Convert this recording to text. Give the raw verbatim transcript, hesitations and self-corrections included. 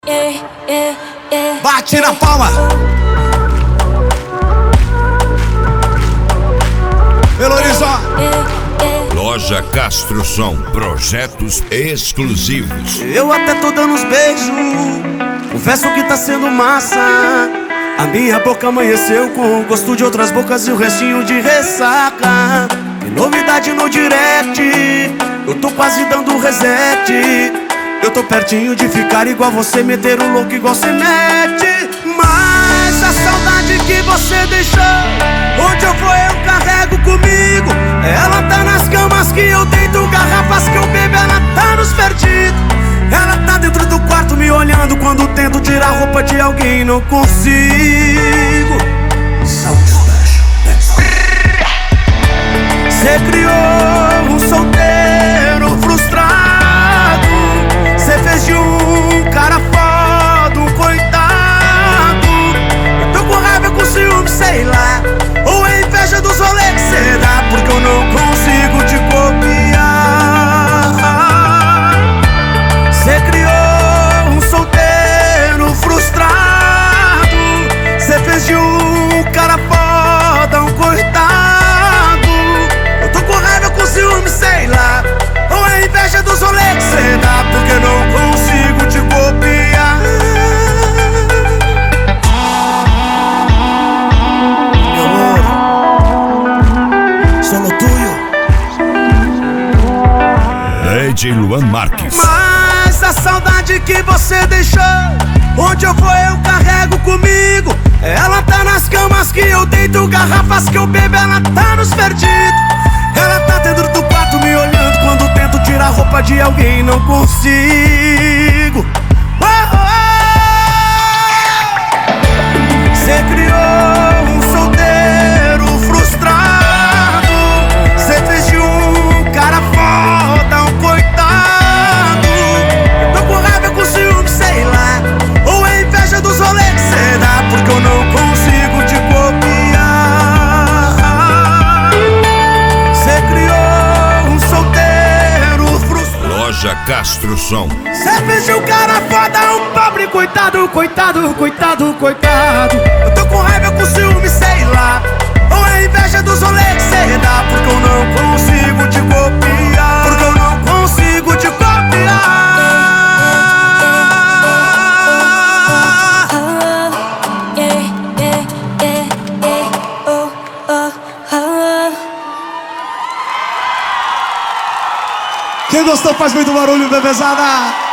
Yeah, yeah, yeah, Bate na palma. Belo Horizonte. Loja Castro Som, projetos exclusivos. Eu até tô dando uns beijos, confesso que tá sendo massa. A minha boca amanheceu com o gosto de outras bocas e o restinho de ressaca. E novidade no direct, eu tô quase dando reset. Eu tô pertinho de ficar igual você, meter o louco igual você mete. Mas a saudade que você deixou, onde eu vou eu carrego comigo. Ela tá nas camas que eu deito, garrafas que eu bebo, ela tá nos perdidos. Ela tá dentro do quarto me olhando quando tento tirar a roupa de alguém e não consigo. Sound special. Cê criou um solteiro frustrado. Cê fez de um cara foda um coitado. Eu tô com raiva, com ciúme, sei lá. Ou é inveja dos rolês que cê dá, porque eu não consigo te copiar. Cê criou um solteiro frustrado. Cê fez de um cara foda um coitado. Eu tô com raiva, com ciúme, sei lá. Ou é inveja dos rolês que cê dá, porque eu não consigo te copiar. Meu ouro, solo tuyo. D J Luan Marques. Mas a saudade que você deixou, onde eu vou eu carrego comigo. Ela tá nas camas que eu deito, garrafas que eu bebo, ela tá nos perdidos. Ela tá dentro do quarto me olhando quando tento tirar a roupa de alguém e não consigo. Oh, oh, oh. Cê criou um solteiro frustrado. Cê fez de um cara foda um coitado. Eu tô com raiva, com ciúme, sei lá. Ou é inveja dos rolês que cê dá, porque eu não consigo te copiar. Cê criou um solteiro frustrado. Loja Castro Som. Cê fez de um cara foda um pobre coitado, coitado, coitado, coitado. Eu tô com raiva, com ciúme, sei lá. Ou é inveja dos rolês que cê dá, porque eu não consigo te copiar. Porque eu não consigo te copiar. yeah, yeah, yeah, yeah, oh, oh, oh. Quem gostou faz muito barulho, bebezada.